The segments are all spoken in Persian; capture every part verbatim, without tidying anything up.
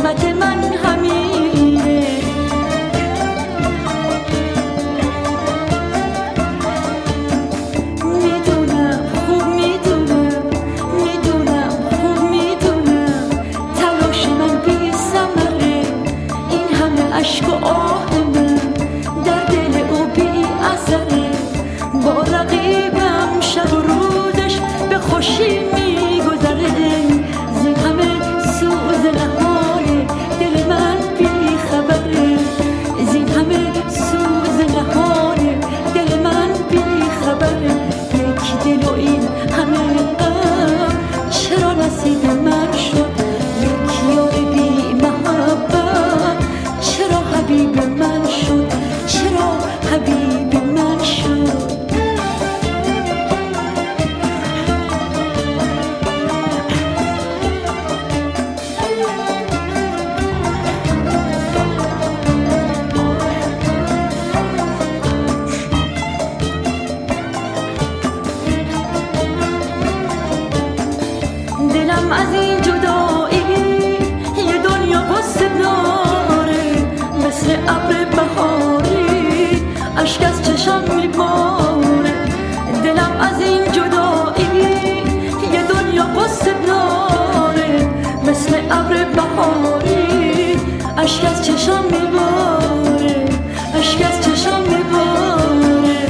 قسمت من همینه. میدونم خوب میدونم میدونم خوب میدونم تلاش من بی ثمره، این همه اشک و آه من در دل او بی اثره. با رقیبم شب و روزش به خوشی میگذره، زین همه سوز نهان دل من بی خبره، زین همه سوز نهان دل من بی خبره. یک دل و این همه غم چرا نصیب من شد، یک یار بی محبت چرا حبیب من شد، چرا حبیب من شد. دلم از این جدایی یه دنیا قصه داره، مثل ابر بهاری اشک از چشم میباره. دلم از این جدایی یه دنیا قصه داره، مثل ابر بهاری اشک از چشم میباره، اشک از چشم میباره.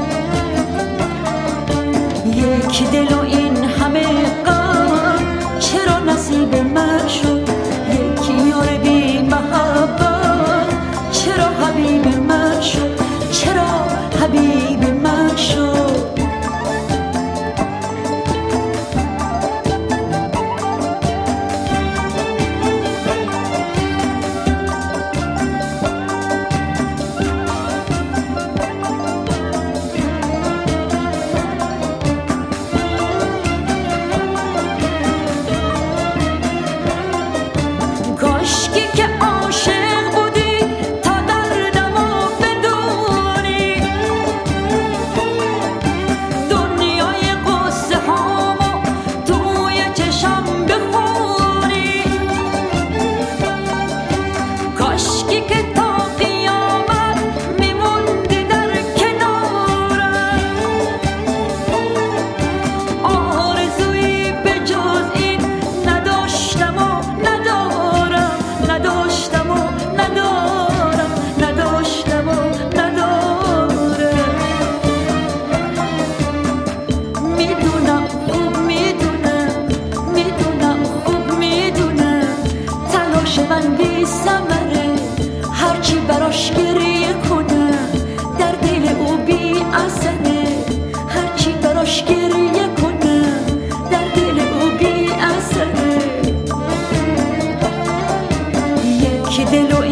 یک دل و این همه غم چرا نصیب من شد، یک یار بی محبت چرا حبیب من شد، چرا حبیب من شد. کاشکی که عاشق بودی تا دردمو بدونی، دنیای قصه هامو توی چشم بخونی. کاشکی که تا قیامت میموندی در کنارم، آرزویی به جز این نداشتم و ندارم، نداشتم و ندارم، نداشتم و ندارم. میدونم خوب میدونم میدونم خوب میدونم تلاش من بی ثمره، هرچی براش گریه کنم در دل او بی اثره، هرچی براش گریه کنم در دل او بی اثره. یک دل و